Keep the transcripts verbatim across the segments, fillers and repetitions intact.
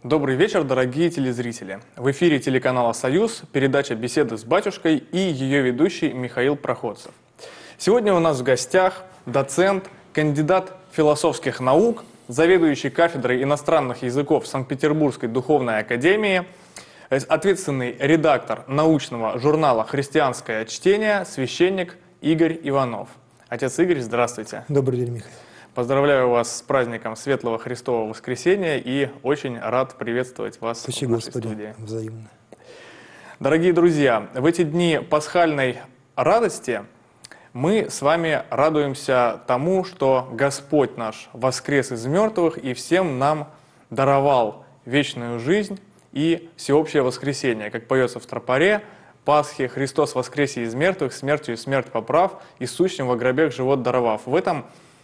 Добрый вечер, дорогие телезрители. В эфире телеканала «Союз» передача «Беседы с батюшкой» и ее ведущий Михаил Проходцев. Сегодня у нас в гостях доцент, кандидат философских наук, заведующий кафедрой иностранных языков Санкт-Петербургской духовной академии, ответственный редактор научного журнала «Христианское чтение», священник Игорь Иванов. Отец Игорь, здравствуйте. Добрый день, Михаил. Поздравляю вас с праздником Светлого Христового Воскресения и очень рад приветствовать вас Спасибо, в нашей Господи, студии. взаимно. Дорогие друзья, в эти дни пасхальной радости мы с вами радуемся тому, что Господь наш воскрес из мертвых и всем нам даровал вечную жизнь и всеобщее воскресение. Как поется в тропаре: «Пасхи Христос воскресе из мертвых, смертью смерть поправ, и сущим во гробех живот даровав». В этом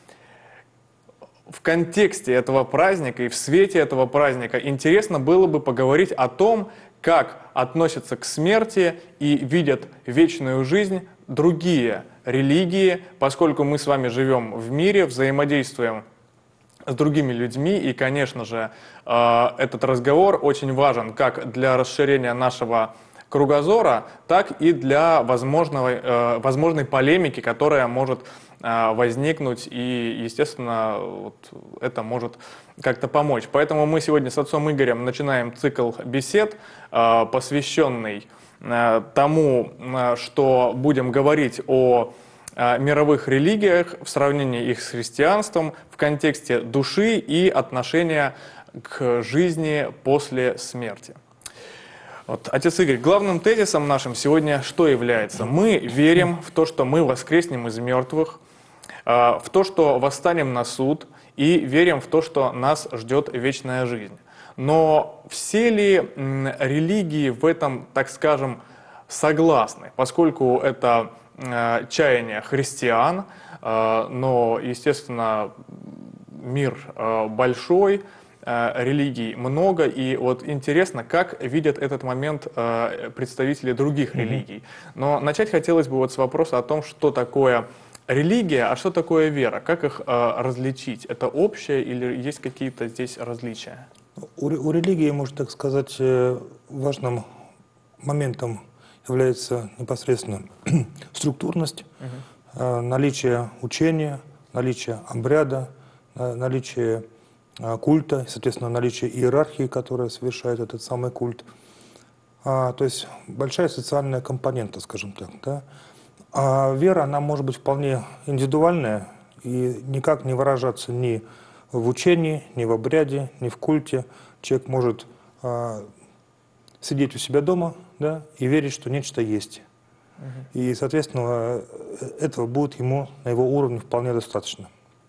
В контексте этого праздника и в свете этого праздника интересно было бы поговорить о том, как относятся к смерти и видят вечную жизнь другие религии, поскольку мы с вами живем в мире, взаимодействуем с другими людьми, и, конечно же, этот разговор очень важен как для расширения нашего кругозора, так и для возможного, возможной полемики, которая может возникнуть, и, естественно, вот это может как-то помочь. Поэтому мы сегодня с отцом Игорем начинаем цикл бесед, посвященный тому, что будем говорить о мировых религиях в сравнении их с христианством в контексте души и отношения к жизни после смерти. Вот, отец Игорь, главным тезисом нашим сегодня что является? Мы верим в то, что мы воскреснем из мертвых, в то, что восстанем на суд, и верим в то, что нас ждет вечная жизнь. Но все ли религии в этом, так скажем, согласны? Поскольку это чаяние христиан, но, естественно, мир большой, религий много, и вот интересно, как видят этот момент представители других религий. Но начать хотелось бы вот с вопроса о том, что такое религия, а что такое вера? Как их различить? Это общее или есть какие-то здесь различия? У, у религии, можно так сказать, важным моментом является непосредственно структурность, угу. наличие учения, наличие обряда, наличие культа, соответственно, наличие иерархии, которая совершает этот самый культ. А, то есть большая социальная компонента, скажем так. Да? А вера, она может быть вполне индивидуальная и никак не выражаться ни в учении, ни в обряде, ни в культе. Человек может а, сидеть у себя дома, да, и верить, что нечто есть. Угу. И, соответственно, этого будет ему на его уровне вполне достаточно.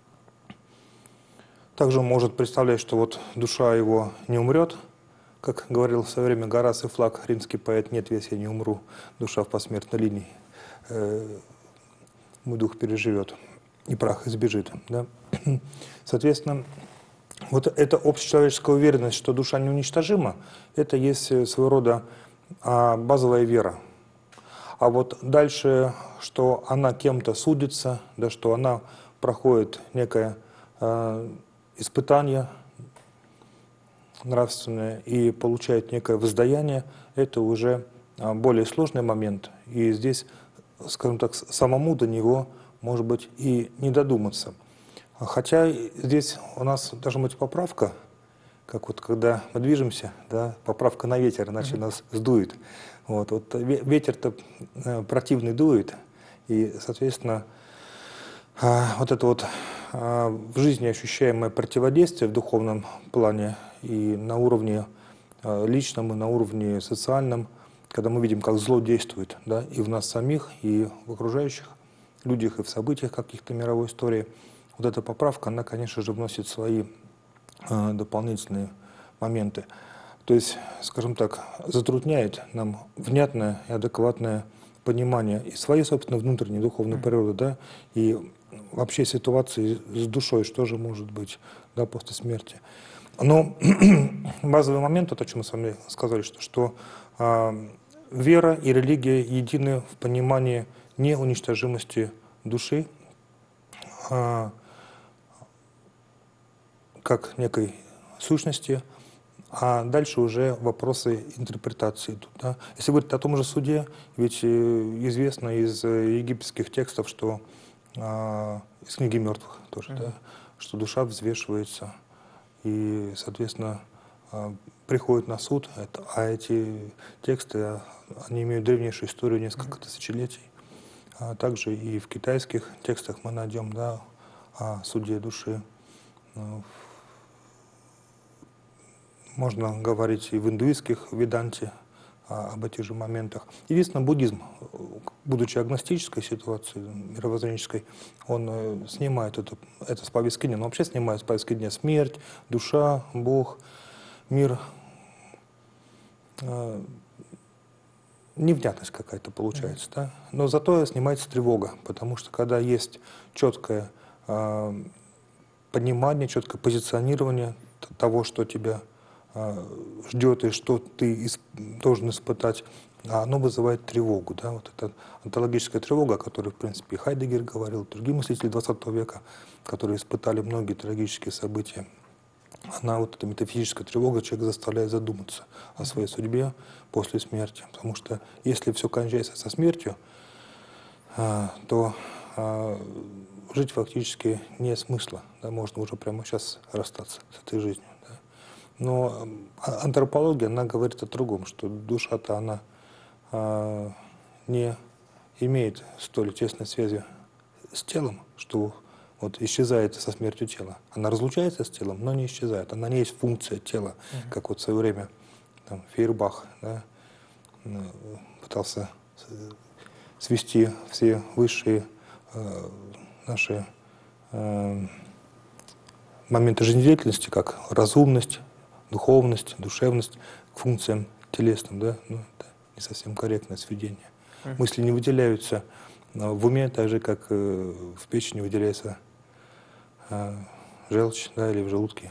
Также он может представлять, что вот душа его не умрет, как говорил в свое время Гораций Флаг, римский поэт: «Нет, весь я не умру, душа в посмертной линии, э, мой дух переживет, и прах избежит». Да? Соответственно, вот эта общечеловеческая уверенность, что душа неуничтожима, это есть своего рода а, базовая вера. А вот дальше, что она кем-то судится, да, что она проходит некое а, испытание нравственное и получает некое воздаяние, это уже более сложный момент. И здесь, скажем так, самому до него, может быть, и не додуматься. Хотя здесь у нас должна быть поправка, как вот когда мы движемся, да, поправка на ветер, иначе mm-hmm. нас сдует. Вот, вот ветер-то противный дует, и, соответственно, вот это вот в жизни ощущаемое противодействие в духовном плане и на уровне личном, и на уровне социальном, когда мы видим, как зло действует, да, и в нас самих, и в окружающих людях, и в событиях каких-то мировой истории, вот эта поправка, она, конечно же, вносит свои дополнительные моменты. То есть, скажем так, затрудняет нам внятное и адекватное понимание и своей, собственно, внутренней духовной природы, да, и вообще ситуации с душой, что же может быть, да, после смерти. Но базовый момент, вот о чем мы с вами сказали, что, что э, вера и религия едины в понимании неуничтожимости души, э, как некой сущности, А дальше уже вопросы интерпретации идут. Да? Если говорить о том же суде, ведь э, известно из э, египетских текстов, что э, из книги мертвых тоже, mm-hmm. да, что душа взвешивается и, соответственно, э, приходит на суд, это, а эти тексты, они имеют древнейшую историю, несколько mm-hmm. тысячелетий. А также и в китайских текстах мы найдем, да, о суде души. Можно говорить и в индуистских веданте а, об этих же моментах. Единственное, буддизм, будучи агностической ситуацией, мировоззренческой, он э, снимает это, это с повестки дня. Но вообще снимает с повестки дня смерть, душа, Бог, мир. Э, невнятность какая-то получается. Mm-hmm. Да? Но зато снимается тревога, потому что когда есть четкое э, понимание, четкое позиционирование того, что тебя ждет и что ты должен испытать, а оно вызывает тревогу. Да? Вот эта онтологическая тревога, о которой, в принципе, Хайдеггер говорил, другие мыслители двадцатого века, которые испытали многие трагические события, она, вот эта метафизическая тревога, человека заставляет задуматься о своей судьбе после смерти. Потому что если все кончается со смертью, то жить фактически нет смысла. Да? Можно уже прямо сейчас расстаться с этой жизнью. Но антропология, она говорит о другом, что душа-то она э, не имеет столь тесной связи с телом, что вот исчезает со смертью тела. Она разлучается с телом, но не исчезает. Она не есть функция тела, mm-hmm. как вот в свое время там, Фейербах, да, пытался свести все высшие э, наши э, моменты жизнедеятельности, как разумность, духовность, душевность к функциям телесным, да, ну, это не совсем корректное сведение. Mm-hmm. Мысли не выделяются в уме, так же, как э, в печени выделяется э, желчь, да, или в желудке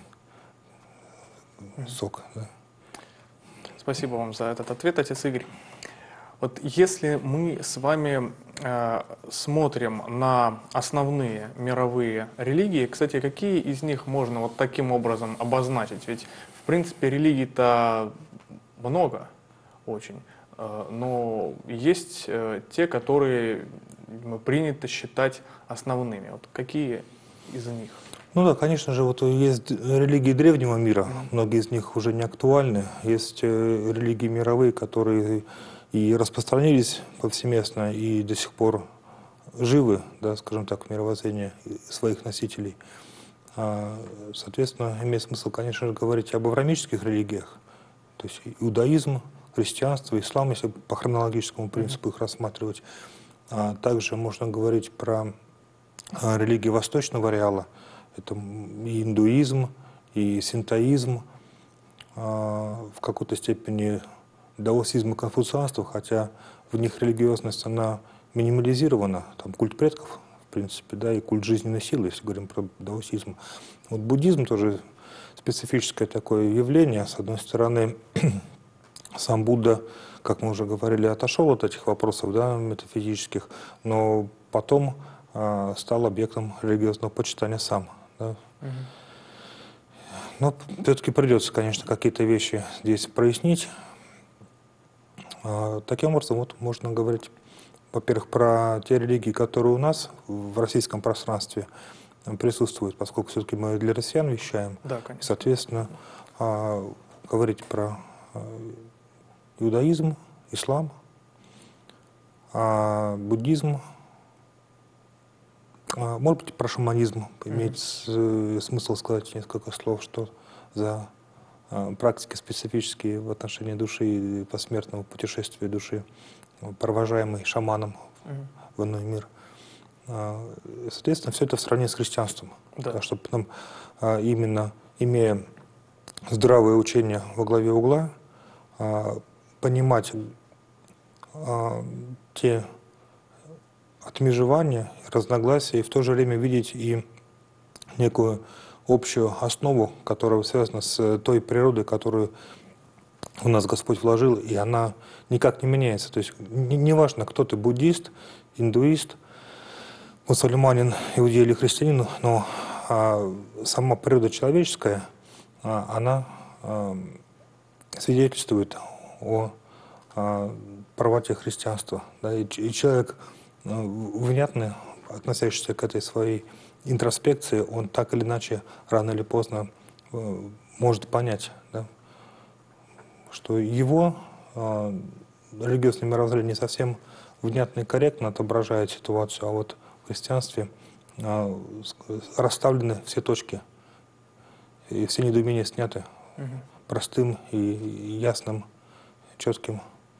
mm-hmm. сок. Да. Спасибо вам за этот ответ, отец Игорь. Вот если мы с вами э, смотрим на основные мировые религии, кстати, какие из них можно вот таким образом обозначить? Ведь в принципе, религий-то много очень, но есть те, которые принято считать основными. Вот какие из них? Ну да, конечно же, вот есть религии древнего мира, mm-hmm. многие из них уже не актуальны. Есть религии мировые, которые и распространились повсеместно, и до сих пор живы, да, скажем так, в мировоззрении своих носителей. Соответственно, имеет смысл, конечно же, говорить об авраамических религиях, то есть иудаизм, христианство, ислам, если по хронологическому принципу их рассматривать. Также можно говорить про религии восточного ареала, это и индуизм, и синтоизм, в какой-то степени даосизм и конфуцианство, хотя в них религиозность, она минимализирована, там культ предков, в принципе, да, и культ жизненной силы, если говорим про даосизм. Вот буддизм тоже специфическое такое явление. С одной стороны, сам Будда, как мы уже говорили, отошел от этих вопросов, да, метафизических, но потом э, стал объектом религиозного почитания сам. Да. Угу. Но все-таки придется, конечно, какие-то вещи здесь прояснить. Э, таким образом, вот можно говорить, во-первых, про те религии, которые у нас в российском пространстве присутствуют, поскольку все-таки мы для россиян вещаем. Да, конечно. Соответственно, говорить про иудаизм, ислам, буддизм, может быть, про шаманизм. Имеет mm-hmm. смысл сказать несколько слов, что за практики специфические в отношении души и посмертного путешествия души, провожаемый шаманом mm-hmm. в иной мир. Соответственно, все это в сравнении с христианством. Да. Так, чтобы потом, именно имея здравое учение во главе угла, понимать те отмежевания, разногласия, и в то же время видеть и некую общую основу, которая связана с той природой, которую у нас Господь вложил, и она никак не меняется. То есть не важно, кто ты, буддист, индуист, мусульманин, иудей или христианин, но а, сама природа человеческая, а, она а, свидетельствует о, о правоте христианства. Да, и, и человек, внятно относящийся к этой своей интроспекции, он так или иначе, рано или поздно, может понять, да, что его э, религиозное мировоззрение не совсем внятно и корректно отображает ситуацию, а вот в христианстве э, расставлены все точки, и все недоумения сняты угу. простым и ясным, четким,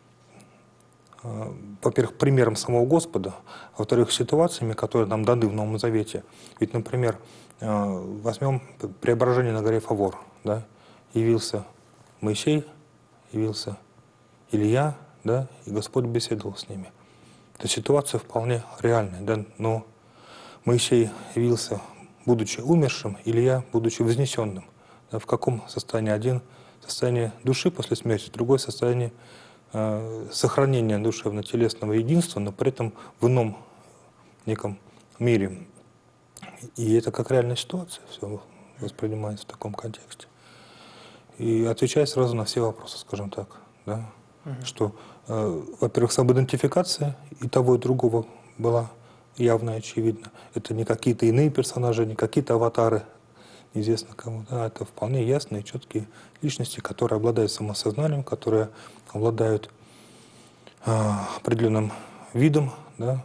э, во-первых, примером самого Господа, а во-вторых, ситуациями, которые нам даны в Новом Завете. Ведь, например, э, возьмем преображение на горе Фавор, да, явился Моисей, явился Илья, да, и Господь беседовал с ними. То есть ситуация вполне реальная, да, но Моисей явился, будучи умершим, Илья, будучи вознесенным. Да, в каком состоянии? Один — состояние души после смерти, другое — состояние э, сохранения душевно-телесного единства, но при этом в ином неком мире. И это как реальная ситуация, все воспринимается в таком контексте. И отвечая сразу на все вопросы, скажем так, да, угу. что, э, во-первых, самоидентификация и того, и другого была явно и очевидна. Это не какие-то иные персонажи, не какие-то аватары, неизвестно кому, да, это вполне ясные, четкие личности, которые обладают самосознанием, которые обладают э, определенным видом, да,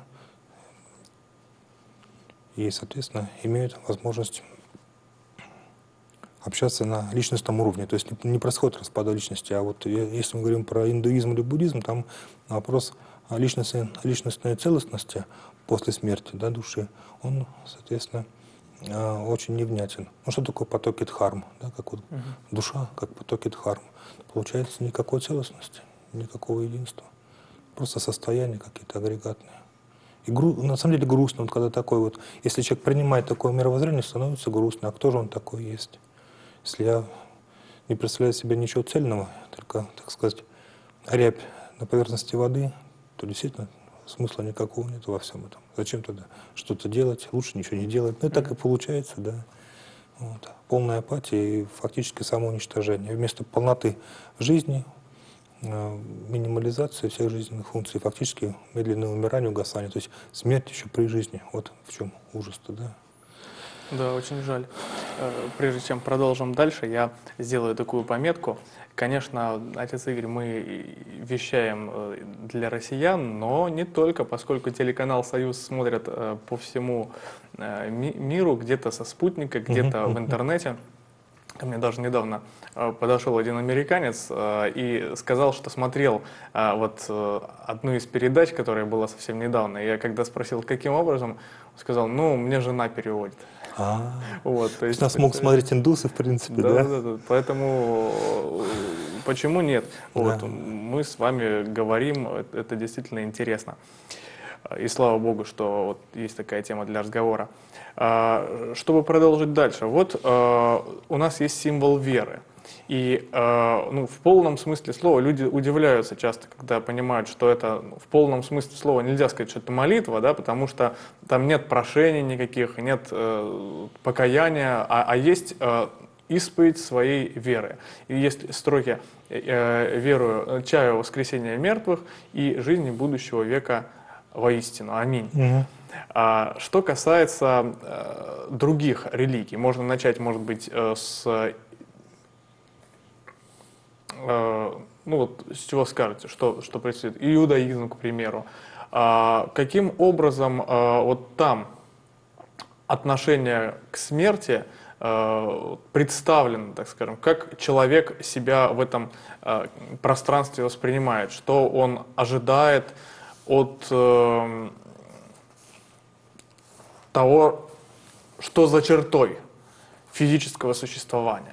и, соответственно, имеют возможность общаться на личностном уровне. То есть не происходит распада личности, а вот если мы говорим про индуизм или буддизм, там вопрос личностной, личностной целостности после смерти, да, души, он, соответственно, очень невнятен. Ну что такое потоки дхарм? Да, как вот угу. душа, как потоки дхарм. Получается никакой целостности, никакого единства. Просто состояния какие-то агрегатные. И гру... на самом деле грустно, вот когда такой вот, если человек принимает такое мировоззрение, становится грустно. А кто же он такой есть? Если я не представляю себе ничего цельного, только, так сказать, рябь на поверхности воды, то действительно смысла никакого нет во всем этом. Зачем тогда что-то делать? Лучше ничего не делать. Ну и так и получается, да. Вот. Полная апатия и фактически самоуничтожение. Вместо полноты жизни, минимализации всех жизненных функций, фактически медленное умирание, угасание. То есть смерть еще при жизни. Вот в чем ужас-то, да. Да, очень жаль. Прежде чем продолжим дальше, я сделаю такую пометку. Конечно, отец Игорь, мы вещаем для россиян, но не только, поскольку телеканал «Союз» смотрят по всему миру, где-то со спутника, где-то в интернете. Ко мне даже недавно подошел один американец и сказал, что смотрел вот одну из передач, которая была совсем недавно. Я когда спросил, каким образом, он сказал, ну, мне жена переводит. А, вот, то есть, нас могут смотреть индусы, в принципе, да? Да, да, да. Поэтому почему нет? Вот, да. Мы с вами говорим, это действительно интересно. И слава Богу, что вот есть такая тема для разговора. Чтобы продолжить дальше, вот у нас есть символ веры. И ну, в полном смысле слова люди удивляются часто, когда понимают, что это в полном смысле слова нельзя сказать, что это молитва, да, потому что там нет прошений никаких, нет э, покаяния, а, а есть э, исповедь своей веры. И есть строки э, «Верую, чаю воскресения мертвых и жизни будущего века воистину». Аминь. Угу. А, что касается э, других религий, можно начать, может быть, э, с... ну вот с чего скажете, что, что происходит? Иудаизм, к примеру. А, каким образом а, вот там отношение к смерти а, представлено, так скажем, как человек себя в этом а, пространстве воспринимает, что он ожидает от а, того, что за чертой физического существования?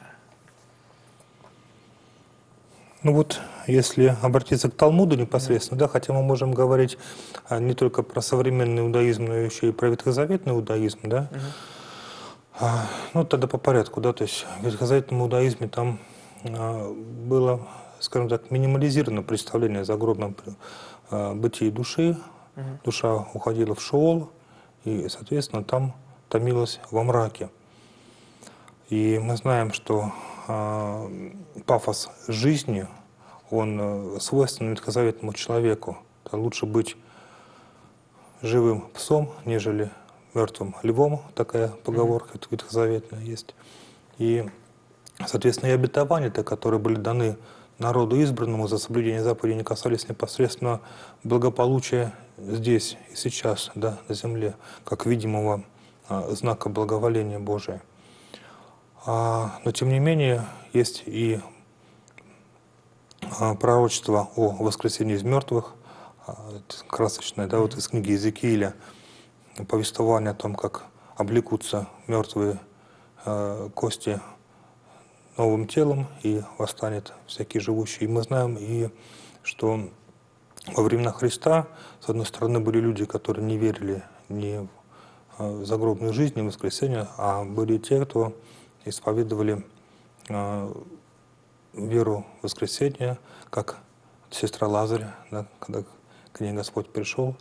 Ну вот, если обратиться к Талмуду непосредственно, да, хотя мы можем говорить а, не только про современный иудаизм, но еще и про ветхозаветный иудаизм, да, uh-huh. а, ну тогда по порядку, да, то есть в ветхозаветном иудаизме там а, было, скажем так, минимализировано представление о загробном а, бытии души, uh-huh. душа уходила в Шеол и, соответственно, там томилась во мраке. И мы знаем, что а, пафос жизни, он э, свойственен ветхозаветному человеку. Да, лучше быть живым псом, нежели мертвым львом. Такая поговорка mm-hmm. ветхозаветная есть. И, соответственно, и обетования-то, которые были даны народу избранному за соблюдение заповедей, не касались непосредственно благополучия здесь и сейчас, да, на земле, как видимого а, знака благоволения Божия. А, но, тем не менее, есть и а, пророчество о воскресении из мертвых, а, красочное, да, вот из книги Иезекииля, повествование о том, как облекутся мертвые а, кости новым телом и восстанет всякий живущий. И мы знаем и, что во времена Христа, с одной стороны, были люди, которые не верили ни в загробную жизнь, ни в воскресение, а были те, кто исповедовали э, веру в воскресение, как сестра Лазаря, да, когда к ней Господь пришел,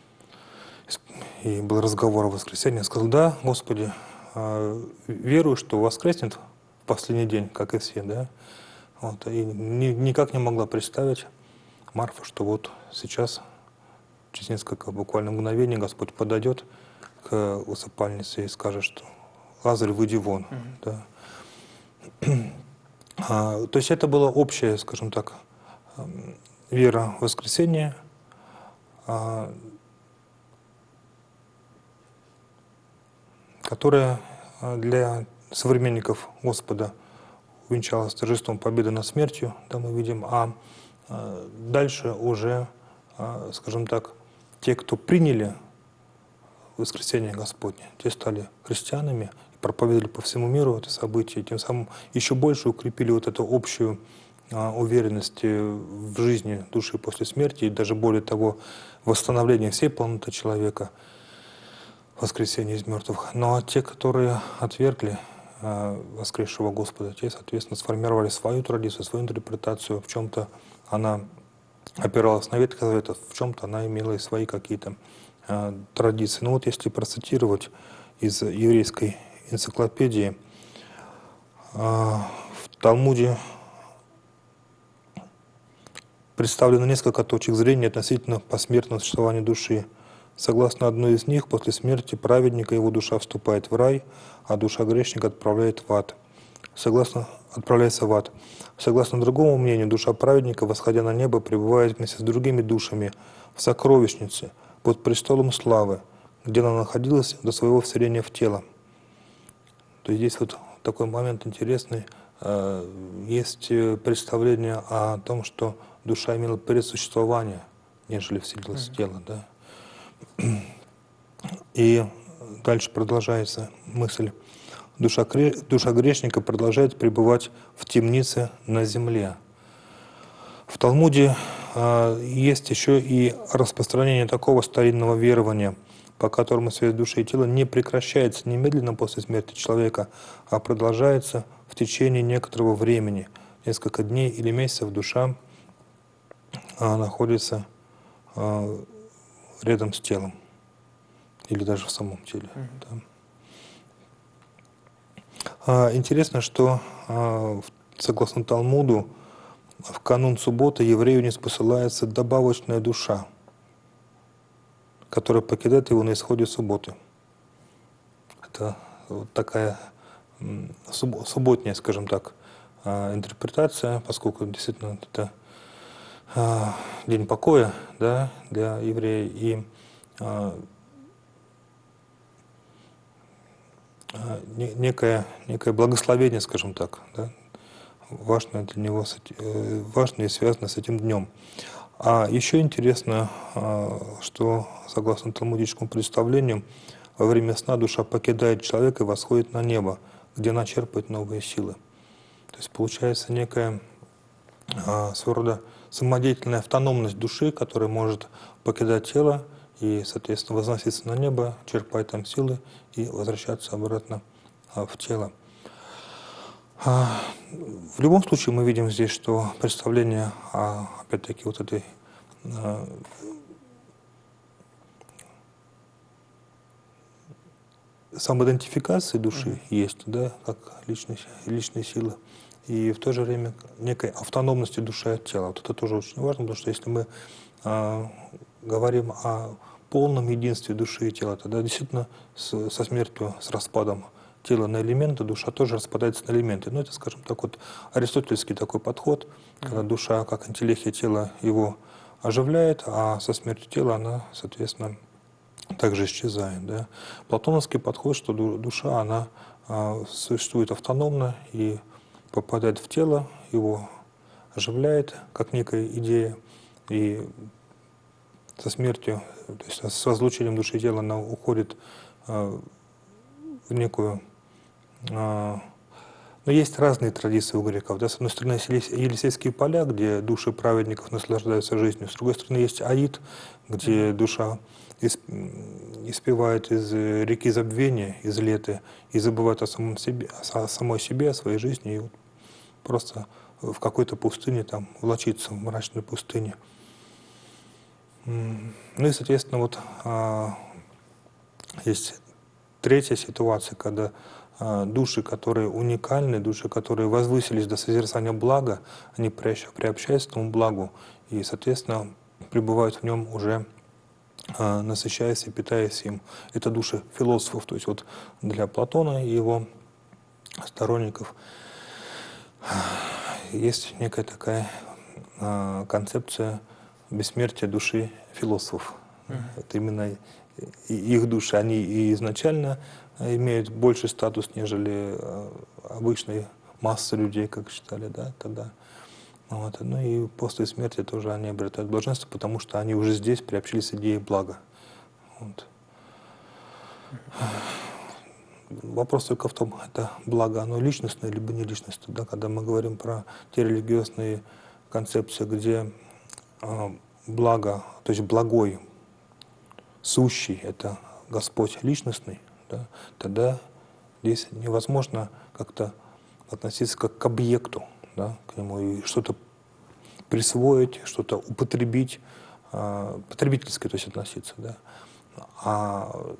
и был разговор о воскресении, сказал: да, Господи, э, верую, что воскреснет в последний день, как и все, да. Вот, и ни, никак не могла представить Марфа, что вот сейчас, через несколько буквально мгновений, Господь подойдет к усыпальнице и скажет, что Лазарь, выйди вон. Mm-hmm. Да. А, то есть это была общая, скажем так, вера в воскресение, а, которая для современников Господа увенчалась торжеством победы над смертью, да, мы видим, а, а дальше уже, а, скажем так, те, кто приняли воскресение Господне, те стали христианами, проповедовали по всему миру это событие, тем самым еще больше укрепили вот эту общую а, уверенность в жизни души после смерти, и даже более того, восстановление всей полноты человека, воскресение из мертвых. Но те, которые отвергли а, воскресшего Господа, те, соответственно, сформировали свою традицию, свою интерпретацию. В чем-то она опиралась на Ветхий Завет, в чем-то она имела и свои какие-то а, традиции. Ну вот если процитировать из еврейской энциклопедии, а, в Талмуде представлено несколько точек зрения относительно посмертного существования души. Согласно одной из них, после смерти праведника его душа вступает в рай, а душа грешника отправляет в ад. Согласно, отправляется в ад. Согласно другому мнению, душа праведника, восходя на небо, пребывает вместе с другими душами в сокровищнице под престолом славы, где она находилась до своего вселения в тело. То есть здесь вот такой момент интересный. Есть представление о том, что душа имела предсуществование, нежели вселилась в тело. Да? И дальше продолжается мысль. Душа, душа грешника продолжает пребывать в темнице на земле. В Талмуде э, есть еще и распространение такого старинного верования, по которому связь души и тела не прекращается немедленно после смерти человека, а продолжается в течение некоторого времени, несколько дней или месяцев душа э, находится э, рядом с телом или даже в самом теле. Mm-hmm. Да. Интересно, что согласно Талмуду в канун субботы еврею не спосылается добавочная душа, которая покидает его на исходе субботы. Это вот такая субботняя, скажем так, интерпретация, поскольку действительно это день покоя, да, для еврея, и некое, некое благословение, скажем так, да, важное для него, важное и связано с этим днем. А еще интересно, что, согласно талмудическому представлению, во время сна душа покидает человека и восходит на небо, где она черпает новые силы. То есть получается некая своего рода самодеятельная автономность души, которая может покидать тело и, соответственно, возноситься на небо, черпать там силы и возвращаться обратно в тело. В любом случае мы видим здесь, что представление о, опять-таки, вот этой самоидентификации души mm-hmm. есть, да, как личной, личной силы. и в то же время некой автономности души от тела. Вот это тоже очень важно, потому что если мы э, говорим о полном единстве души и тела, тогда действительно с, со смертью, с распадом тела на элементы, душа тоже распадается на элементы. Ну, это, скажем так, вот аристотельский такой подход, mm-hmm. когда душа, как интеллехия тела, его оживляет, а со смертью тела она, соответственно, также исчезает. Да? Платоновский подход, что душа, она а, существует автономно и попадает в тело, его оживляет, как некая идея, и со смертью, то есть с разлучением души и тела она уходит а, в некую... А, но есть разные традиции у греков. Да? С одной стороны, есть Елисейские поля, где души праведников наслаждаются жизнью. С другой стороны, есть Аид, где mm-hmm. душа испевает из реки забвения, из лета, и забывает о, самом себе, о самой себе, о своей жизни, и вот просто в какой-то пустыне там влачится, в мрачной пустыне. Ну и, соответственно, вот а, есть третья ситуация, когда а, души, которые уникальны, души, которые возвысились до созерцания блага, они приобщаются к тому благу и, соответственно, пребывают в нем уже, а, насыщаясь и питаясь им. Это души философов, то есть вот для Платона и его сторонников есть некая такая а, концепция бессмертия души философов. Mm-hmm. Это именно их души, они и изначально имеют больший статус, нежели обычной массы людей, как считали, да, тогда. Вот. Ну и после смерти тоже они обретают блаженство, потому что они уже здесь приобщились к идее блага. Вот. Вопрос только в том, это благо, оно личностное либо не личностное. Да? Когда мы говорим про те религиозные концепции, где э, благо, то есть благой, сущий, это Господь личностный, да? Тогда здесь невозможно как-то относиться как к объекту, да? К нему и что-то присвоить, что-то употребить, э, потребительски, то есть относиться. Да? А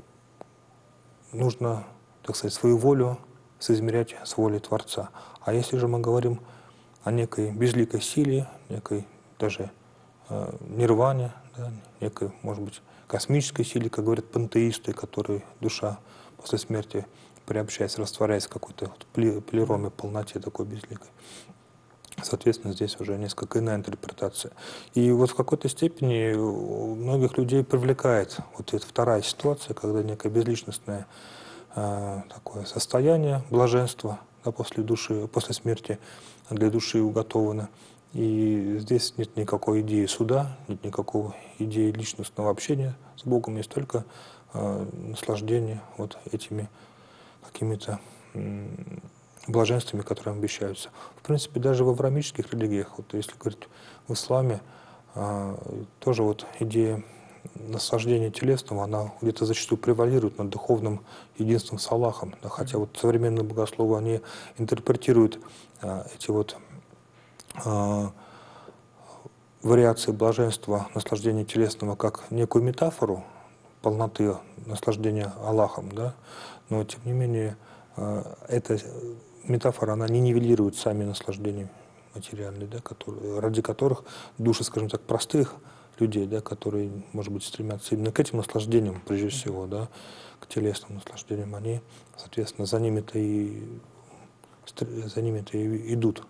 нужно, так сказать, свою волю соизмерять с волей Творца. А если же мы говорим о некой безликой силе, некой даже э, нирване, да, некой, может быть, космической силе, как говорят пантеисты, которые душа после смерти приобщается, растворяется в какой-то вот плероме, полноте такой безликой. Соответственно, здесь уже несколько иная интерпретация. И вот в какой-то степени у многих людей привлекает вот эта вторая ситуация, когда некое безличностное э, такое состояние блаженства, да, после души, после смерти для души уготовано. И здесь нет никакой идеи суда, нет никакой идеи личностного общения с Богом, есть только э, наслаждение вот этими какими-то э, блаженствами, которые обещаются. В принципе, даже в авраамических религиях, вот если говорить в исламе, э, тоже вот идея наслаждения телесного, она где-то зачастую превалирует над духовным единством с Аллахом. Да, хотя вот современные богословы, они интерпретируют э, эти вот э, вариации блаженства, наслаждения телесного как некую метафору полноты наслаждения Аллахом, да, но тем не менее э, эта метафора, она не нивелирует сами наслаждения материальные, да, которые, ради которых души, скажем так, простых людей, да, которые, может быть, стремятся именно к этим наслаждениям, прежде всего, да, к телесным наслаждениям, они, соответственно, за ними-то и, за ними-то и идут.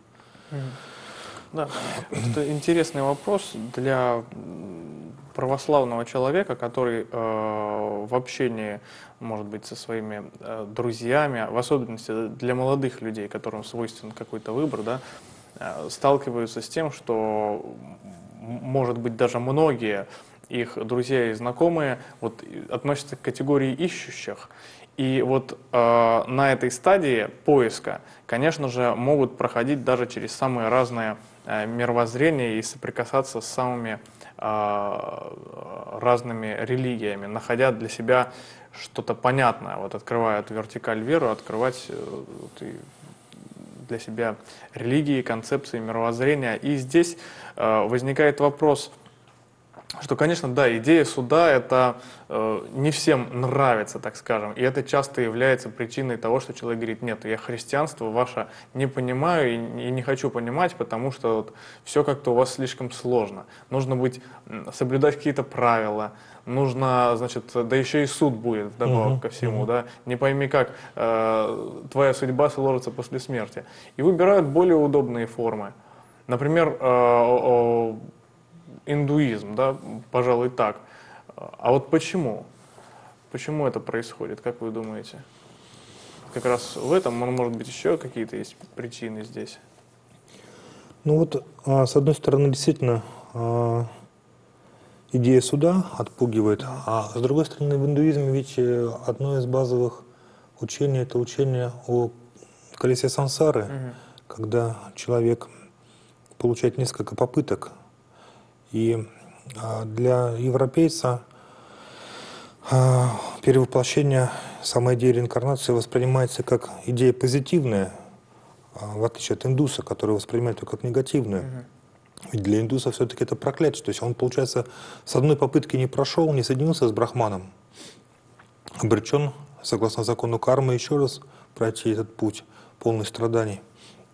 Да, это интересный вопрос для православного человека, который э, в общении, может быть, со своими э, друзьями, в особенности для молодых людей, которым свойствен какой-то выбор, да, э, сталкиваются с тем, что, может быть, даже многие их друзья и знакомые вот, относятся к категории ищущих. И вот э, на этой стадии поиска, конечно же, могут проходить даже через самые разные э, мировоззрения и соприкасаться с самыми э, разными религиями, находя для себя что-то понятное. Вот открывая эту вертикаль веры, открывать э, вот, и для себя религии, концепции, мировоззрения. И здесь э, возникает вопрос, что, конечно, да, идея суда это э, не всем нравится, так скажем, и это часто является причиной того, что человек говорит: нет, я христианство ваше не понимаю и, и не хочу понимать, потому что вот, все как-то у вас слишком сложно. Нужно быть, соблюдать какие-то правила, нужно, значит, да еще и суд будет вдобавок Мгм, ко всему, мгм. да, не пойми как, э, твоя судьба сложится после смерти. И выбирают более удобные формы. Например, э, индуизм, да, пожалуй, так. А вот почему? Почему это происходит, как вы думаете? Как раз в этом, может быть, еще какие-то есть причины здесь? Ну вот, а, с одной стороны, действительно, а, идея суда отпугивает, Мгм. а с другой стороны, в индуизме ведь э, одно из базовых учений – это учение о колесе сансары, Мгм. когда человек получает несколько попыток. И а, для европейца а, перевоплощение, сама идея реинкарнации воспринимается как идея позитивная, а, в отличие от индуса, который воспринимает ее как негативную. Мгм. Ведь для индуса все-таки это проклятие. То есть он, получается, с одной попытки не прошел, не соединился с брахманом, обречен, согласно закону кармы, еще раз пройти этот путь, полный страданий.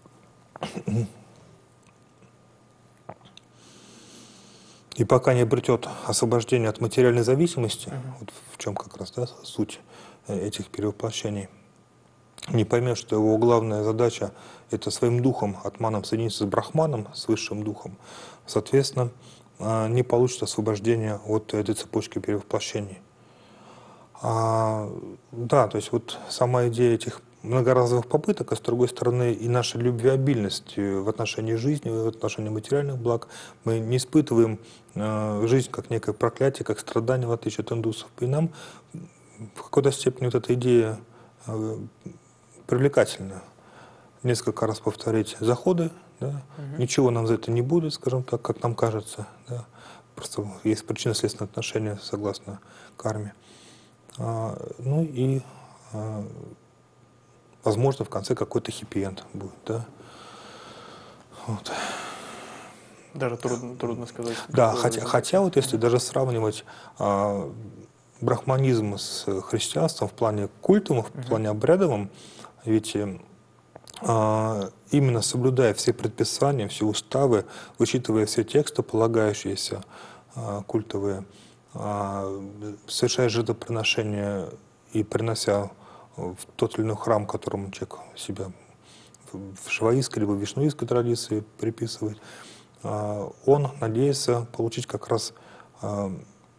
И пока не обретет освобождение от материальной зависимости, Мгм. вот в чем как раз, да, суть э, этих перевоплощений, не поймет, что его главная задача – это своим духом, атманом, соединиться с брахманом, с высшим духом, соответственно, а, не получит освобождения от этой цепочки перевоплощений. А, да, то есть вот сама идея этих многоразовых попыток, а с другой стороны и наша любвеобильность э, в отношении жизни, в отношении материальных благ, мы не испытываем э, жизнь как некое проклятие, как страдание, в отличие от индусов. И нам в какой-то степени вот эта идея э, привлекательна. Несколько раз повторить заходы, да, Мгм. ничего нам за это не будет, скажем так, как нам кажется. Да. Просто есть причинно-следственные отношения согласно карме. А, ну и, а, возможно, в конце какой-то хэппи-энд будет, да. Вот. Даже трудно, трудно сказать, Да, какой в хотя, хотя результате. вот если Мгм. даже сравнивать а, брахманизм с христианством в плане культовом, в Мгм. плане обрядовом, ведь э, а, именно соблюдая все предписания, все уставы, вычитывая все тексты, полагающиеся а, культовые, а, совершая жертвоприношения и принося в тот или иной храм, которому человек себя в шиваистской либо вишнуистской традиции приписывает, а, он надеется получить как раз а,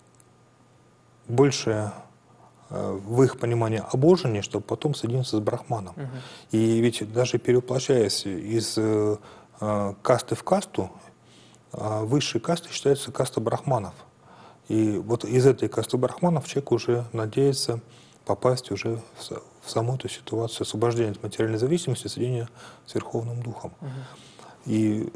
большее а, в их понимании обожение, чтобы потом соединиться с брахманом. Мгм. И ведь даже перевоплощаясь из э, а, касты в касту, а, высшей кастой считается каста брахманов. И вот из этой касты брахманов человек уже надеется попасть уже в, са- в саму эту ситуацию освобождения от материальной зависимости, соединения с Верховным Духом. Мгм. И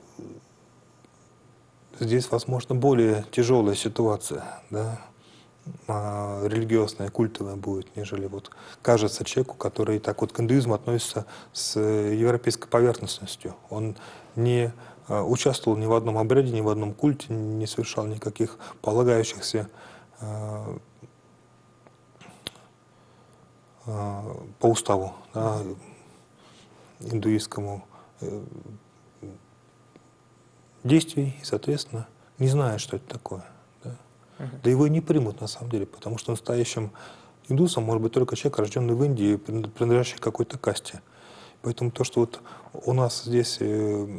здесь, возможно, более тяжелая ситуация, да, а, религиозная, культовая будет, нежели вот кажется человеку, который так вот к индуизму относится с европейской поверхностностью. Он не а, участвовал ни в одном обряде, ни в одном культе, не совершал никаких полагающихся а, а, по уставу, да, Мгм. индуистскому э, действий, и, соответственно, не знает, что это такое. Да. Мгм. Да его и не примут на самом деле, потому что настоящим индусом может быть только человек, рожденный в Индии, принадлежащий к какой-то касте. Поэтому то, что вот у нас здесь э,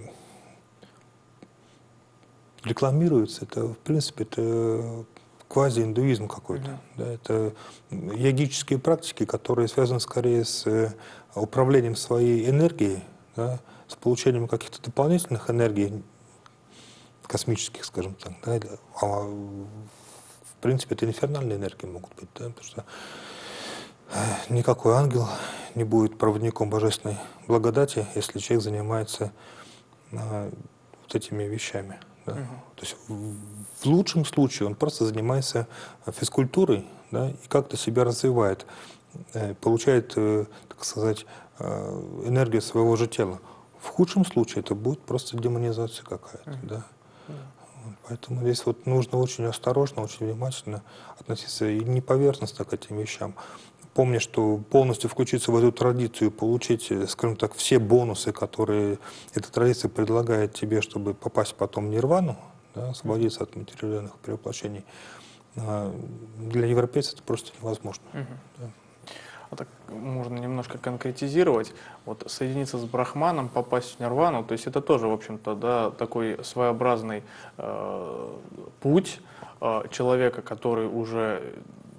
рекламируется, это, в принципе, это квази-индуизм какой-то. Мгм. Да, это йогические практики, которые связаны скорее с э, управлением своей энергией, да, с получением каких-то дополнительных энергий, космических, скажем так. Да, а в принципе, это инфернальные энергии могут быть, да, потому что никакой ангел не будет проводником божественной благодати, если человек занимается а, вот этими вещами. Да. Мгм. То есть в, в лучшем случае он просто занимается физкультурой, да, и как-то себя развивает, э, получает, э, так сказать, э, энергию своего же тела. В худшем случае это будет просто демонизация какая-то. Мгм. Да. Да. Вот, поэтому здесь вот нужно очень осторожно, очень внимательно относиться и не поверхностно к этим вещам. Помни, что полностью включиться в эту традицию, получить, э, скажем так, все бонусы, которые эта традиция предлагает тебе, чтобы попасть потом в нирвану, да, освободиться от материальных перевоплощений, а, для европейцев это просто невозможно. Мгм. Да. А так можно немножко конкретизировать. Вот соединиться с Брахманом, попасть в нирвану, то есть это тоже, в общем-то, да, такой своеобразный э, путь э, человека, который уже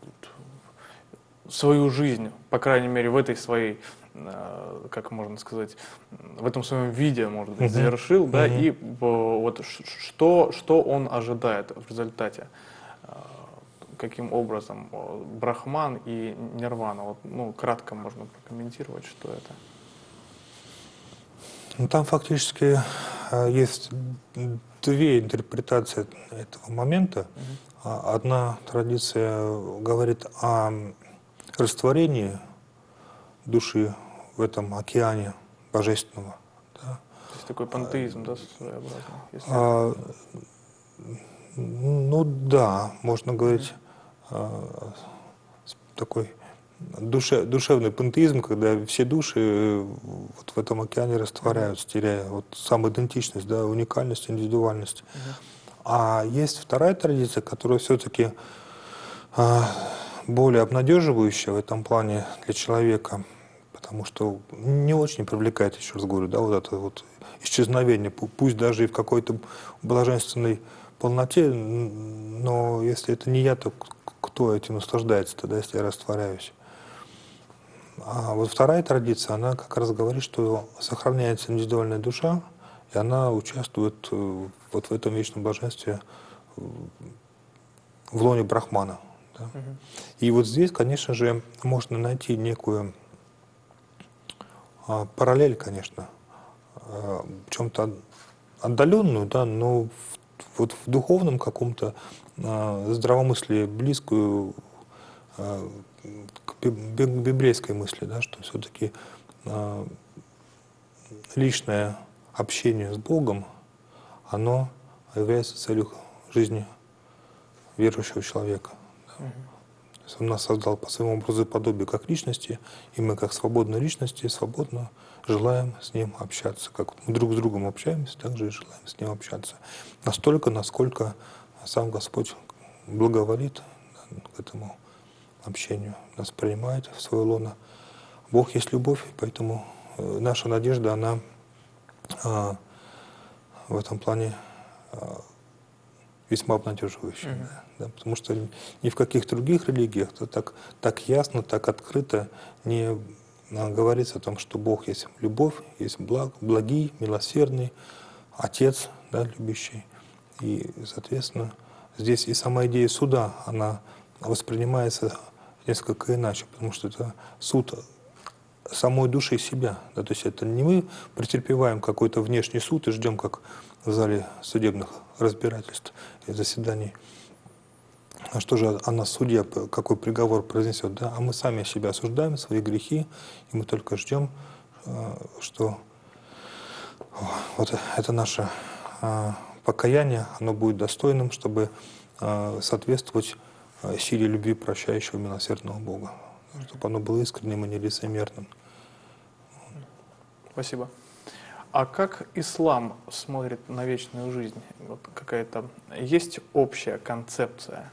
свою жизнь, по крайней мере, в этой своей, э, как можно сказать, в этом своем виде, может быть, Мгм. завершил, да, Мгм. и э, вот ш- что, что он ожидает в результате, э, каким образом э, Брахман и Нирвана, вот, ну, кратко можно прокомментировать, что это. Ну, там фактически а, есть две интерпретации этого момента. Мгм. А, Одна традиция говорит о растворении души в этом океане божественного. Да. То есть такой пантеизм, да, своеобразный, если А, это... ну да, можно Мгм. говорить а, с- такой душе, душевный пантеизм, когда все души э, вот в этом океане Мгм. растворяются, теряя вот самоидентичность, да, уникальность, индивидуальность. Мгм. А есть вторая традиция, которая все-таки более обнадеживающая в этом плане для человека, потому что не очень привлекает, еще раз говорю, да, вот это вот исчезновение, пу- пусть даже и в какой-то блаженственной полноте, н- но если это не я, то к- кто этим наслаждается тогда, если я растворяюсь? А вот вторая традиция, она как раз говорит, что сохраняется индивидуальная душа, и она участвует э, вот в этом вечном блаженстве в лоне Брахмана. Да. Мгм. И вот здесь, конечно же, можно найти некую а, параллель, конечно, а, в чем-то отдаленную, да, но в, вот в духовном каком-то а, здравомыслии близкую а, к би- би- библейской мысли, да, что все-таки личное общение с Богом, оно является целью жизни верующего человека. Мгм. То есть Он нас создал по своему образу и подобию как личности, и мы как свободные личности свободно желаем с Ним общаться. Как мы друг с другом общаемся, так же и желаем с Ним общаться. Настолько, насколько сам Господь благоволит, да, к этому общению, нас принимает в свое лоно. Бог есть любовь, поэтому э, наша надежда, она а, в этом плане а, весьма обнадеживающая. Мгм. Да, да, потому что ни в каких других религиях то так, так ясно, так открыто не а, говорится о том, что Бог есть любовь, есть благ, благий, милосердный, Отец, да, любящий. И, соответственно, здесь и сама идея суда, она воспринимается несколько иначе, потому что это суд самой души себя. Да, то есть это не мы претерпеваем какой-то внешний суд и ждем, как в зале судебных разбирательств и заседаний. А что же о нас судья, п- какой приговор произнесет? Да? А мы сами себя осуждаем, свои грехи, и мы только ждем, э, что вот это наше э, покаяние, оно будет достойным, чтобы э, соответствовать э, силе любви прощающего милосердного Бога, чтобы оно было искренним и не лицемерным. Спасибо. А как ислам смотрит на вечную жизнь? Вот какая-то есть общая концепция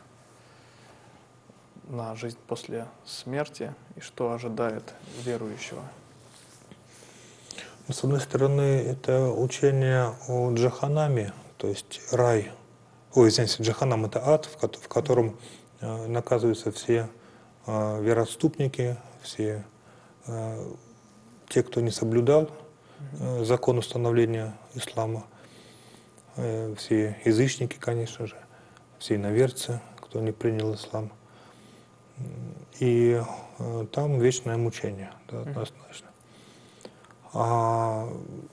на жизнь после смерти и что ожидает верующего? Ну, с одной стороны, это учение о джаханаме, то есть рай. Ой, извините, джаханам — это ад, в ко- в котором э, наказываются все э, вероотступники, все э, те, кто не соблюдал Мгм. э, закон установления ислама, э, все язычники, конечно же, все иноверцы, кто не принял ислам. И э, там вечное мучение, да, Мгм. однозначно. А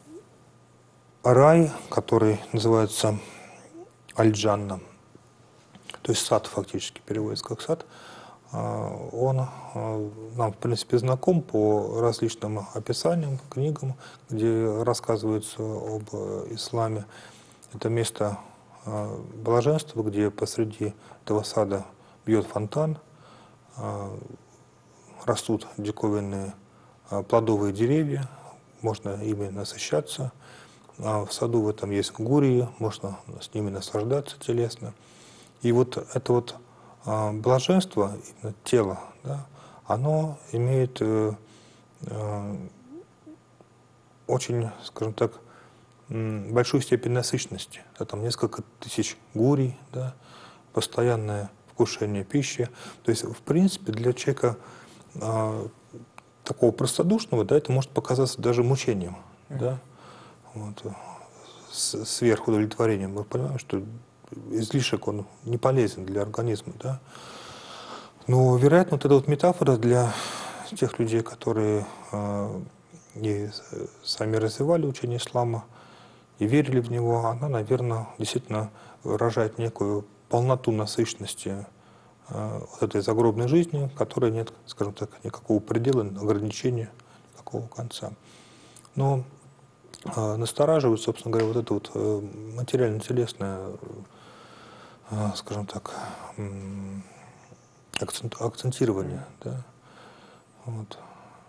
рай, который называется Аль-Джанна, то есть сад фактически переводится как сад, а, он а, нам, в принципе, знаком по различным описаниям, книгам, где рассказывается об э, исламе. Это место а, блаженство, где посреди этого сада бьет фонтан, а, растут диковинные а, плодовые деревья, можно ими насыщаться. А в саду в этом есть гурии, можно с ними наслаждаться телесно. И вот это вот а, блаженство, именно тело, да, оно имеет э, э, очень, скажем так, м, большую степень насыщенности. Да, там несколько тысяч гурий, да, постоянное вкушение пищи. То есть, в принципе, для человека а, такого простодушного, да, это может показаться даже мучением, да, вот, с- сверхудовлетворением. Мы понимаем, что излишек, он не полезен для организма, да. Но, вероятно, вот эта вот метафора для тех людей, которые э, и с- сами развивали учение ислама и верили в него, она, наверное, действительно выражает некую полноту насыщенности э, вот этой загробной жизни, в которой нет, скажем так, никакого предела, ограничения, никакого конца. Но э, настораживает, собственно говоря, вот это вот э, материально-телесное, э, скажем так, м, акцент- акцентирование, да, вот.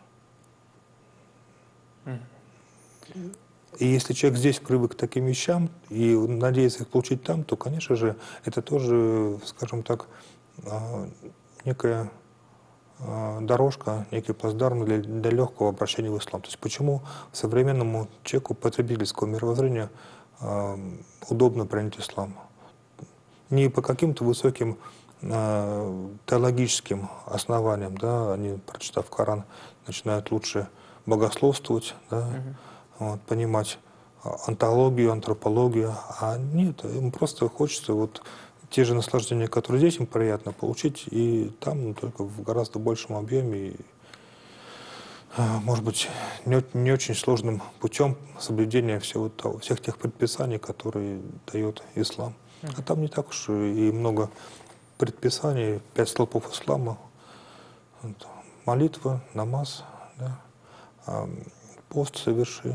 И если человек здесь привык к таким вещам и надеется их получить там, то, конечно же, это тоже, скажем так, а, некая а, дорожка, некий плацдарм для, для легкого обращения в ислам. То есть почему современному человеку потребительского мировоззрения а, удобно принять ислам? Не по каким-то высоким а, теологическим основаниям, да, они, прочитав Коран, начинают лучше богословствовать, да, вот, понимать а, антологию, антропологию, а нет, им просто хочется вот те же наслаждения, которые здесь им приятно получить, и там, ну, только в гораздо большем объеме, и, а, может быть, не, о- не очень сложным путем соблюдения всего того, всех тех предписаний, которые дает ислам. А там не так уж и много предписаний, пять столпов ислама, вот, молитва, намаз, да, а, пост соверши,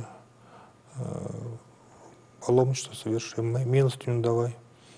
паломничество соверши, м- милостыню давай,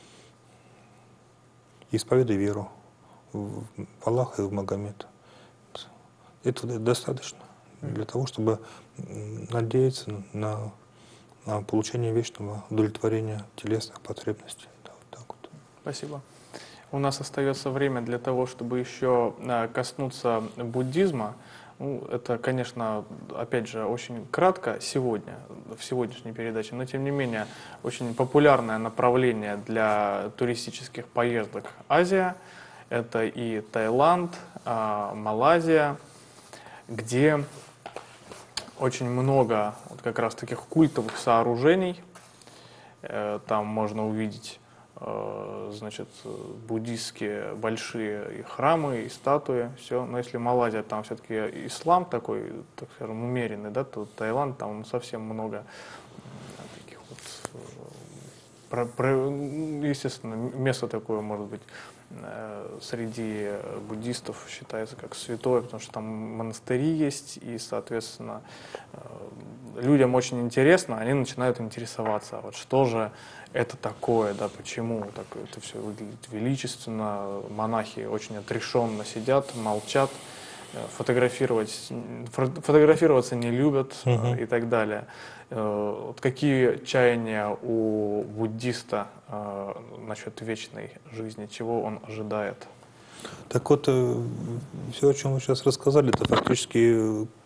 и исповедай веру в в Аллаха и в Магомета. Этого достаточно для того, чтобы м, надеяться на, на получение вечного удовлетворения телесных потребностей. Да, вот так вот. Спасибо. У нас остается время для того, чтобы еще а, коснуться буддизма. Ну, это, конечно, опять же, очень кратко сегодня, в сегодняшней передаче, но тем не менее, очень популярное направление для туристических поездок Азия. Это и Таиланд, а, Малайзия, где очень много вот как раз таких культовых сооружений. Э, Там можно увидеть, э, значит, буддистские большие и храмы, и статуи, все. Но если Малайзия, там все-таки ислам такой, так скажем, умеренный, да, то Таиланд, там совсем много м, таких вот, э, про- про- естественно, место такое, может быть, э, среди буддистов считается как святое, потому что там монастыри есть, и, соответственно, э, людям очень интересно, они начинают интересоваться, вот что же это такое, да, почему так это все выглядит величественно, монахи очень отрешенно сидят, молчат, э, фотографировать, фото- фотографироваться не любят, э, Мгм. и так далее. Э, Вот какие чаяния у буддиста э, насчет вечной жизни, чего он ожидает? Так вот, все, о чем вы сейчас рассказали, это фактически э,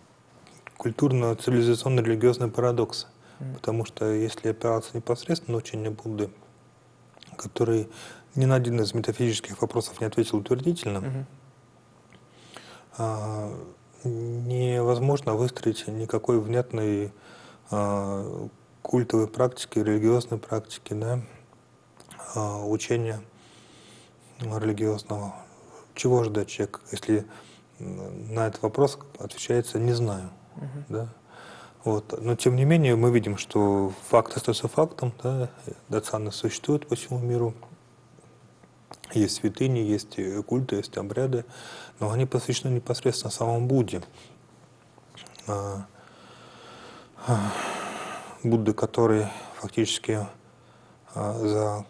культурно-цивилизационно-религиозный парадокс. Потому что если опираться непосредственно на учение Будды, который ни на один из метафизических вопросов не ответил утвердительно, Мгм. а, невозможно выстроить никакой внятной а, культовой практики, религиозной практики, да, а, учения религиозного. Чего ждать человек, если м, на этот вопрос отвечается «не знаю». Да? Вот. Но тем не менее мы видим, что факт остается фактом, да, дацаны существуют по всему миру, есть святыни, есть э, культы, есть обряды, но они посвящены непосредственно самому Будде. А, Будда, который фактически за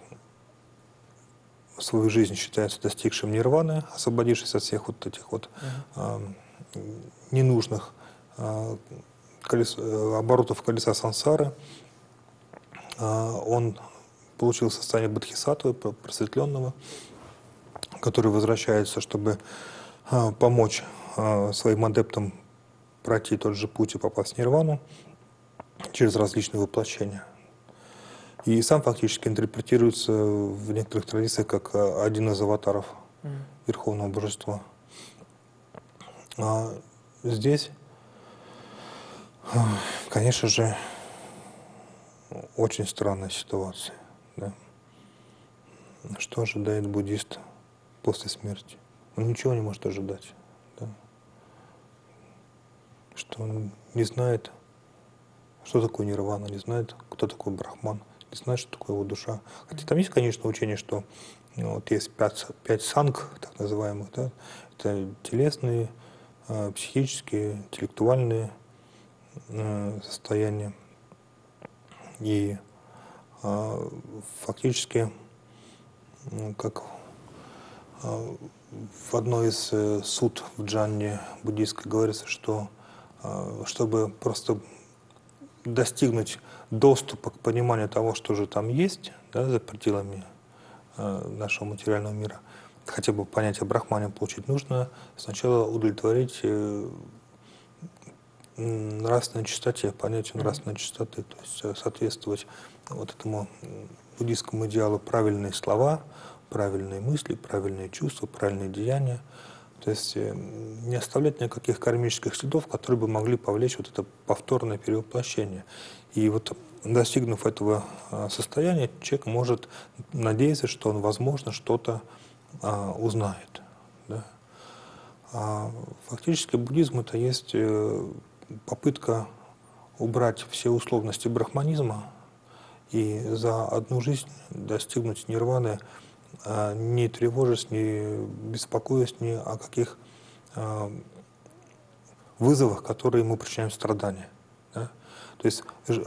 свою жизнь считается достигшим нирваны, освободившись от всех вот этих вот uh-huh. ненужных колес, оборотов колеса сансары. Он получил состояние бодхисаттвы, просветленного, который возвращается, чтобы помочь своим адептам пройти тот же путь и попасть в нирвану через различные воплощения. И сам фактически интерпретируется в некоторых традициях как один из аватаров mm. Верховного Божества. А здесь, конечно же, очень странная ситуация. Да? Что ожидает буддист после смерти? Он ничего не может ожидать. Да? Что он не знает, что такое нирвана, не знает, кто такой брахман, не знает, что такое его душа. Хотя там есть, конечно, учение, что ну, вот есть пять, пять санг, так называемых, да? Это телесные, э, психические, интеллектуальные э, состояния. И э, фактически, ну, как э, в одной из э, суд в джанне буддийской говорится, что э, чтобы просто достигнуть доступа к пониманию того, что же там есть, да, за пределами э, нашего материального мира, хотя бы понятие брахмане получить, нужно сначала удовлетворить э, нравственной чистоте, понятию нравственной чистоты, то есть соответствовать вот этому буддийскому идеалу правильные слова, правильные мысли, правильные чувства, правильные деяния. То есть не оставлять никаких кармических следов, которые бы могли повлечь вот это повторное перевоплощение. И вот достигнув этого состояния, человек может надеяться, что он, возможно, что-то а, узнает. Да? А фактически буддизм — это есть попытка убрать все условности брахманизма и за одну жизнь достигнуть нирваны, не тревожась, не беспокоясь ни о каких э, вызовах, которые ему причиняют страдания. Да? То есть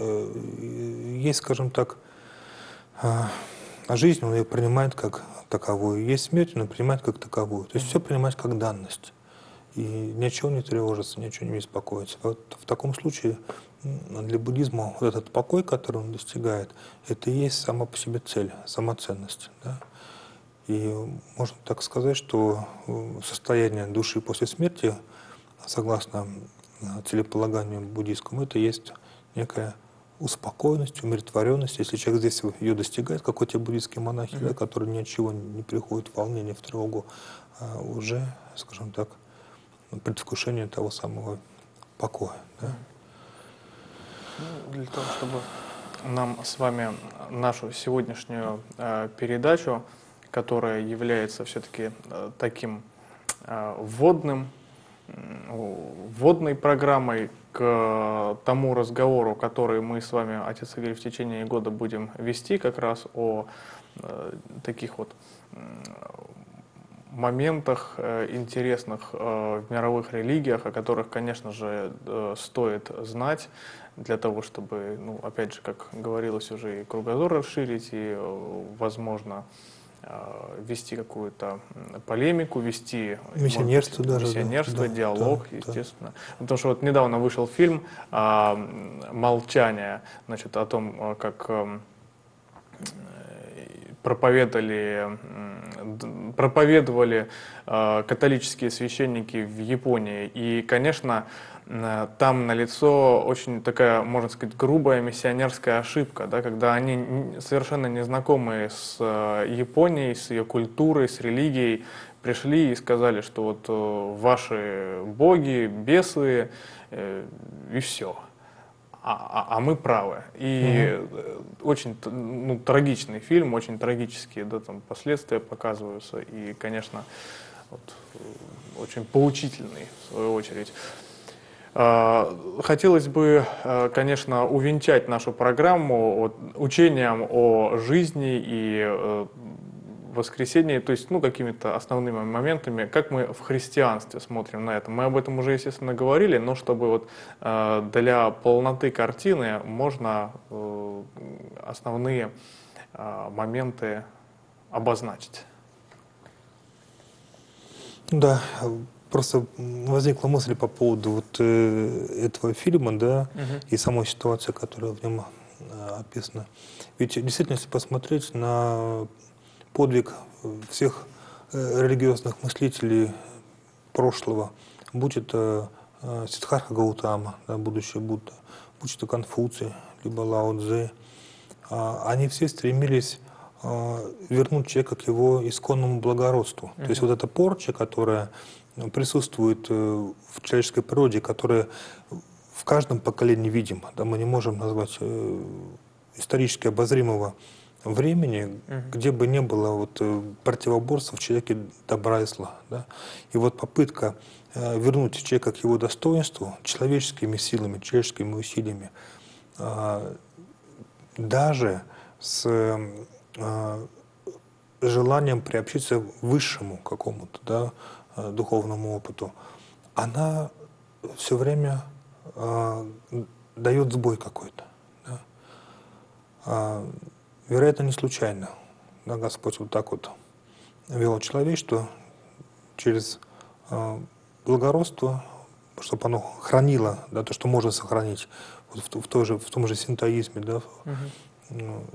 э, есть, скажем так, э, жизнь, он ее принимает как таковую, есть смерть, он ее принимает как таковую. То есть все принимать как данность. И ничего не тревожится, ничего не беспокоится. Вот в таком случае для буддизма вот этот покой, который он достигает, это и есть сама по себе цель, самоценность. Да? И можно так сказать, что состояние души после смерти, согласно целеполаганию буддийскому, это есть некая успокоенность, умиротворенность. Если человек здесь ее достигает, как эти буддийские монахи, mm-hmm. да, которые ни от чего не приходят в волнение, в тревогу, а уже, скажем так, предвкушение того самого покоя. Да? Ну, для того, чтобы нам с вами нашу сегодняшнюю э, передачу, которая является все-таки э, таким э, вводным, э, вводной программой к э, тому разговору, который мы с вами, отец Игорь, в течение года будем вести, как раз о э, таких вот э, моментах э, интересных э, в мировых религиях, о которых, конечно же, э, стоит знать для того, чтобы, ну, опять же, как говорилось уже, и кругозор расширить, и, э, возможно, вести какую-то полемику, вести миссионерство, быть, даже, миссионерство, да, диалог, да, естественно. Да. Потому что вот недавно вышел фильм а, «Молчание», значит, о том, как а, проповедовали, проповедовали а, католические священники в Японии. И, конечно, там налицо очень такая, можно сказать, грубая миссионерская ошибка, да, когда они совершенно незнакомые с Японией, с ее культурой, с религией, пришли и сказали, что вот ваши боги, бесы, и все. А, а, а мы правы. И mm-hmm. очень ну, трагичный фильм, очень трагические, да, там, последствия показываются. И, конечно, вот, очень поучительный, в свою очередь. Хотелось бы, конечно, увенчать нашу программу учением о жизни и воскресении, то есть, ну, какими-то основными моментами, как мы в христианстве смотрим на это. Мы об этом уже, естественно, говорили, но чтобы вот для полноты картины можно основные э, моменты обозначить. Да, просто возникла мысль по поводу вот э, этого фильма, да, Мгм. и самой ситуации, которая в нем э, описана. Ведь действительно, если посмотреть на подвиг всех э, религиозных мыслителей прошлого, будь это э, Сиддхартха Гаутама, да, будущий Будда, будь это Конфуций, либо Лао Цзэ, а, они все стремились а, вернуть человека к его исконному благородству. То есть вот эта порча, которая присутствует э, в человеческой природе, которая в каждом поколении видима, да, мы не можем назвать э, исторически обозримого времени, Мгм. где бы не было вот э, противоборства в человеке добра и зла. Да. И вот попытка э, вернуть человека к его достоинству человеческими силами, человеческими усилиями, а, даже с э, желанием приобщиться к высшему какому-то, да, э, духовному опыту, она все время э, дает сбой какой-то. Да. А, вероятно, не случайно. Да, Господь вот так вот вел человечество через э, благородство, чтобы оно хранило, да, то, что можно сохранить вот в, в, той же, в том же синтоизме, да, Мгм.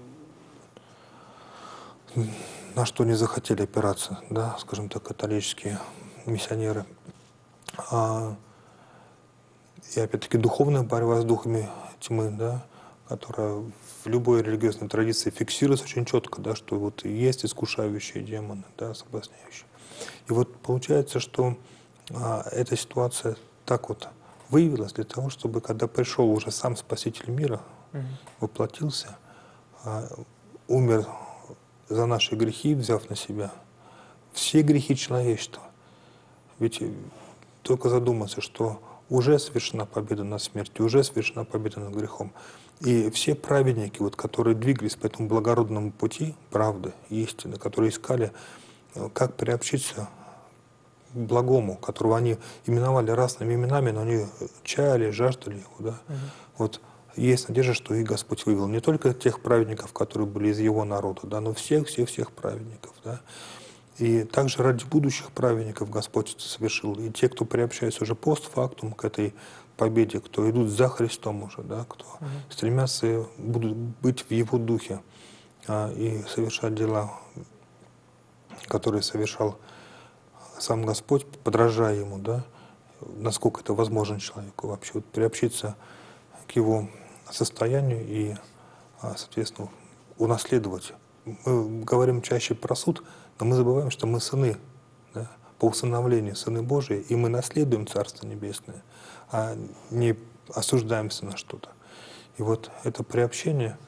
на что не захотели опираться, да, скажем так, католические миссионеры. А, и опять-таки духовная борьба с духами тьмы, да, которая в любой религиозной традиции фиксируется очень четко, да, что вот есть искушающие демоны, да, соблазняющие. И вот получается, что а, эта ситуация так вот выявилась для того, чтобы когда пришел уже сам Спаситель мира, Мгм. воплотился, а, умер за наши грехи, взяв на себя все грехи человечества. Ведь только задуматься, что уже совершена победа над смертью, уже совершена победа над грехом. И все праведники, вот, которые двигались по этому благородному пути правды, истины, которые искали, как приобщиться к благому, которого они именовали разными именами, но они чаяли, жаждали его. Да? Мгм. Вот есть надежда, что и Господь вывел не только тех праведников, которые были из его народа, да, но всех-всех-всех праведников. Да. И также ради будущих праведников Господь это совершил. И те, кто приобщается уже постфактум к этой победе, кто идут за Христом уже, да, кто Мгм. стремятся будут быть в Его духе а, и совершать дела, которые совершал сам Господь, подражая Ему, да, насколько это возможно человеку вообще, вот, приобщиться к Его состоянию и, соответственно, унаследовать. Мы говорим чаще про суд, но мы забываем, что мы сыны, да, по усыновлению, сыны Божии, и мы наследуем Царство Небесное, а не осуждаемся на что-то. И вот это приобщение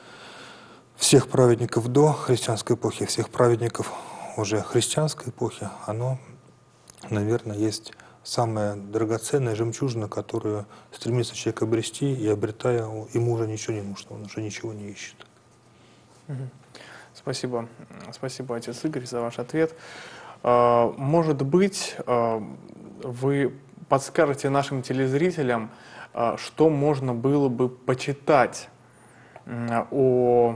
всех праведников до христианской эпохи, всех праведников уже христианской эпохи, оно, наверное, есть самая драгоценная жемчужина, которую стремится человек обрести, и обретая, ему уже ничего не нужно, он уже ничего не ищет. Мгм. Спасибо. Спасибо, отец Игорь, за ваш ответ. А, Может быть, а, вы подскажете нашим телезрителям, а, что можно было бы почитать м, о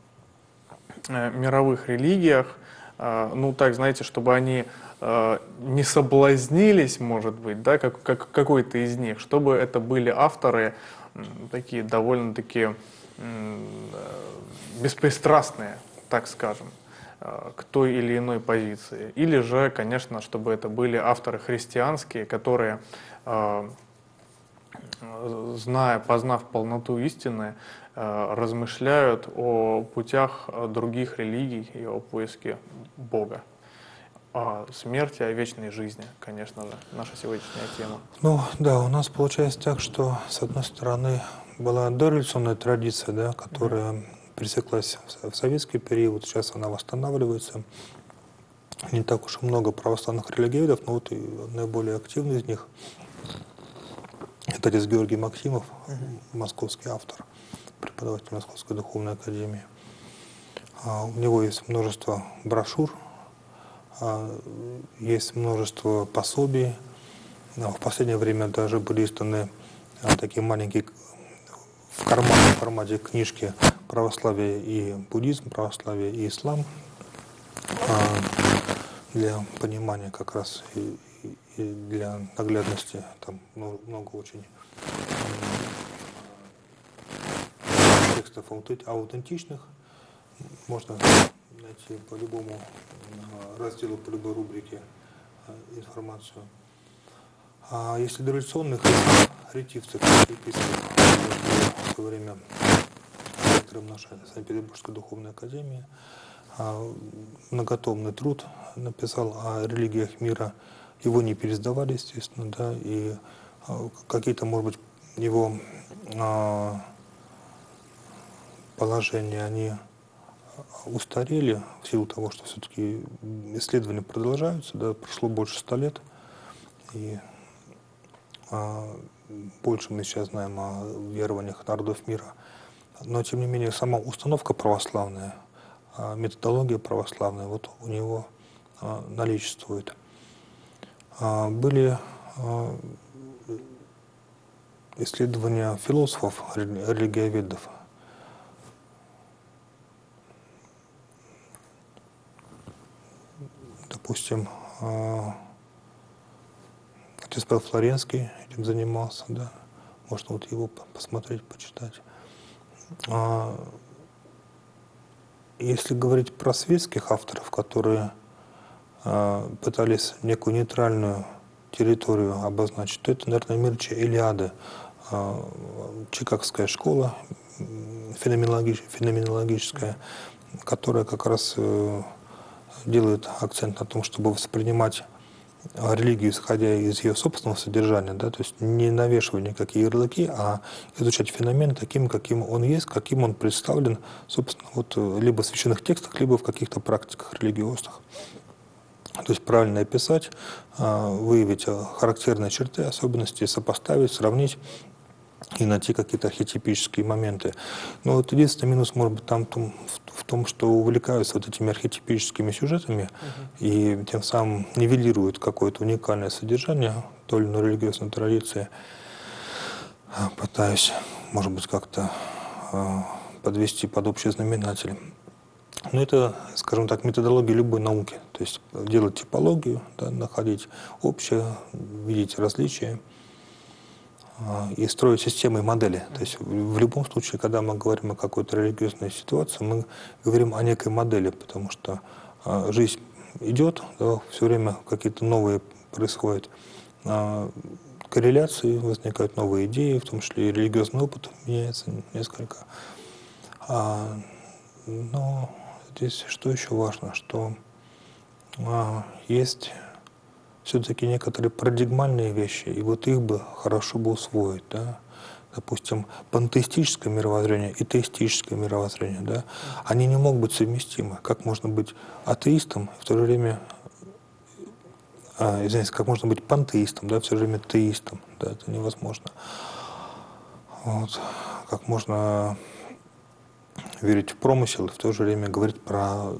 э, мировых религиях, а, ну так, знаете, чтобы они а, не соблазнились, может быть, да, как, как какой-то из них, чтобы это были авторы м, такие довольно-таки м, э, беспристрастные, так скажем, э, к той или иной позиции. Или же, конечно, чтобы это были авторы христианские, которые, э, зная, познав полноту истины, э, размышляют о путях других религий и о поиске Бога. О смерти, о вечной жизни, конечно же, наша сегодняшняя тема. Ну да, у нас получается так, что с одной стороны была дореволюционная традиция, да, которая пресеклась в советский период, сейчас она восстанавливается. Не так уж и много православных религиоведов, но вот и наиболее активный из них — это отец Георгий Максимов, московский автор, преподаватель Московской духовной академии. А у него есть множество брошюр, а, есть множество пособий. В последнее время даже были изданы а, такие маленькие в карманном формате книжки, православие и буддизм, православие и ислам, для понимания как раз и, и, и для наглядности, там много, много очень текстов аутентичных, можно найти по любому разделу, по любой рубрике информацию. А если дореволюционных ретивцев, епископов, в свое время директором нашей Санкт-Петербургской духовной академии, многотомный труд написал о религиях мира. Его не пересдавали, естественно, да, и какие-то, может быть, его положения, они устарели в силу того, что все-таки исследования продолжаются, да, прошло больше ста лет, и а, больше мы сейчас знаем о верованиях народов мира. Но, тем не менее, сама установка православная, а, методология православная, вот у него а, наличествует. А, были а, исследования философов, религиоведов. Допустим, отец Павел Флоренский этим занимался, да, можно вот его посмотреть, почитать. Если говорить про светских авторов, которые пытались некую нейтральную территорию обозначить, то это, наверное, Мирча Илиады, чикагская школа феноменологическая, которая как раз делает акцент на том, чтобы воспринимать религию, исходя из ее собственного содержания, да, то есть не навешивая никакие ярлыки, а изучать феномен таким, каким он есть, каким он представлен, собственно, вот либо в священных текстах, либо в каких-то практиках религиозных. То есть правильно описать, выявить характерные черты, особенности, сопоставить, сравнить и найти какие-то архетипические моменты. Но вот единственный минус может быть там в том, что увлекаются вот этими архетипическими сюжетами uh-huh. и тем самым нивелируют какое-то уникальное содержание той или иной религиозной традиции. Пытаюсь, может быть, как-то подвести под общий знаменатель. Но это, скажем так, методология любой науки. То есть делать типологию, да, находить общее, видеть различия и строить системы и модели. То есть в любом случае, когда мы говорим о какой-то религиозной ситуации, мы говорим о некой модели, потому что жизнь идет, да, все время какие-то новые происходят корреляции, возникают новые идеи, в том числе и религиозный опыт меняется несколько. Но здесь что еще важно, что есть все-таки некоторые парадигмальные вещи, и вот их бы хорошо бы усвоить, да. Допустим, пантеистическое мировоззрение и теистическое мировоззрение, да, они не могут быть совместимы. Как можно быть атеистом, и в то же время, а, извините, как можно быть пантеистом, да, в то же время теистом, да, это невозможно. Вот. Как можно верить в промысел и в то же время говорить про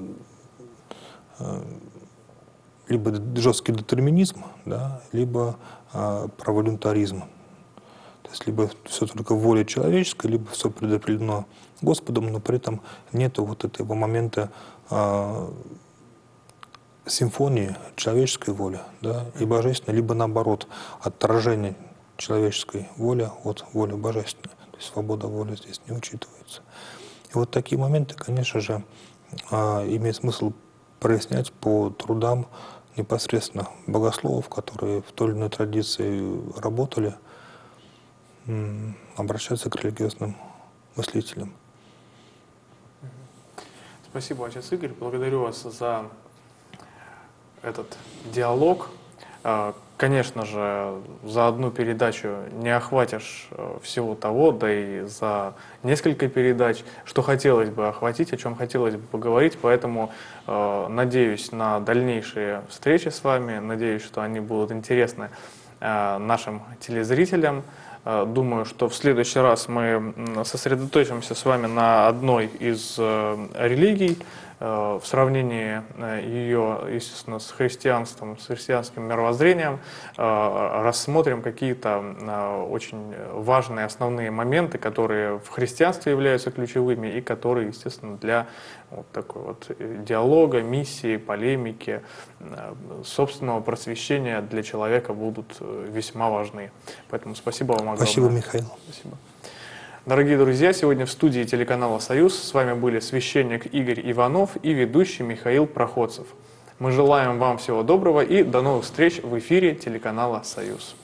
либо жесткий детерминизм, да, либо а, про волюнтаризм. То есть либо все только воля человеческая, либо все предопределено Господом, но при этом нет вот этого момента а, симфонии человеческой воли, да, и божественной, либо наоборот, отторжение человеческой воли от воли божественной. То есть свобода воли здесь не учитывается. И вот такие моменты, конечно же, а, имеет смысл прояснять по трудам непосредственно богословов, которые в той или иной традиции работали, обращаться к религиозным мыслителям. Спасибо, отец Игорь. Благодарю вас за этот диалог. Конечно же, за одну передачу не охватишь всего того, да и за несколько передач, что хотелось бы охватить, о чем хотелось бы поговорить. Поэтому э, надеюсь на дальнейшие встречи с вами, надеюсь, что они будут интересны э, нашим телезрителям. Э, думаю, что в следующий раз мы сосредоточимся с вами на одной из э, религий, в сравнении ее, естественно, с христианством, с христианским мировоззрением, рассмотрим какие-то очень важные основные моменты, которые в христианстве являются ключевыми и которые, естественно, для вот такой вот диалога, миссии, полемики, собственного просвещения для человека будут весьма важны. Поэтому спасибо вам огромное. Спасибо, Михаил. Спасибо. Дорогие друзья, сегодня в студии телеканала «Союз» с вами были священник Игорь Иванов и ведущий Михаил Проходцев. Мы желаем вам всего доброго и до новых встреч в эфире телеканала «Союз».